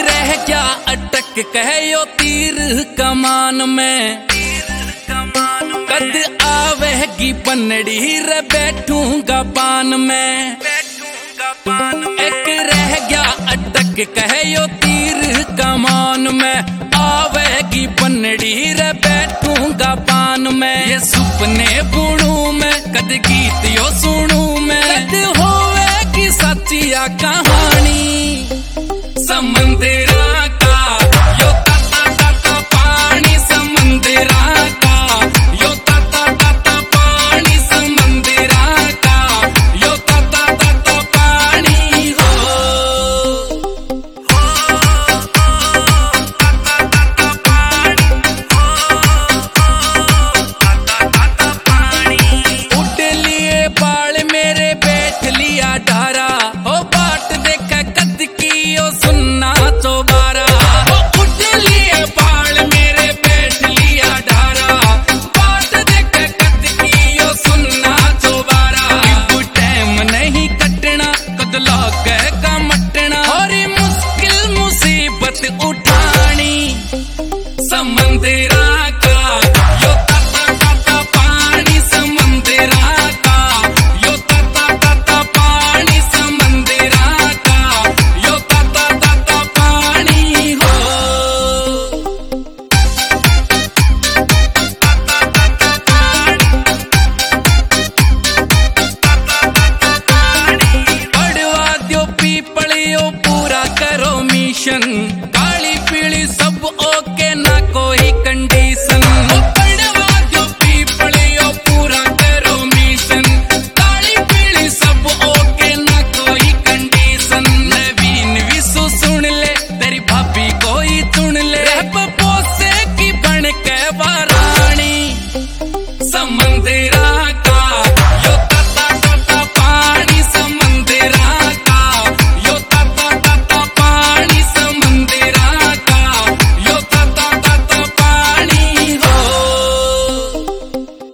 रह गया अटक कहो तीर कमान में, कद आवेगी पनड़ी रे बैठूंगा पान में। एक रह गया अटक कहो तीर कमान में, आवेगी पनड़ी रे बैठूंगा पान में। ये सुपने बुनू में कद गीत यो सुनू में, कद होवेगी सच्चिया कहानी समंदरा का यो ताता ताता पानी समंदरा का, यो ताता ताता पानी समंदरा का, यो ताता ताता पानी हो ताता ताता पानी। उड़ लिए बाल मेरे बैठ लिया डारा, हो बाट देखा कद की ओ सुनना चौबारा। उड़ लिए बाल मेरे बैठ लिया डारा, बाट देखा कद की ओ सुनना चौबारा। अब टाइम नहीं कटना कद लागे का मटना, और मुश्किल मुसीबत उठानी समंदरा का यो ताता ताता पानी समंदरा का, यो ताता ताता पानी समंदरा का, यो ताता ताता पानी हो ताता ताता पानी। बढ़वा दो पीपलियो पूरा करो मिशन,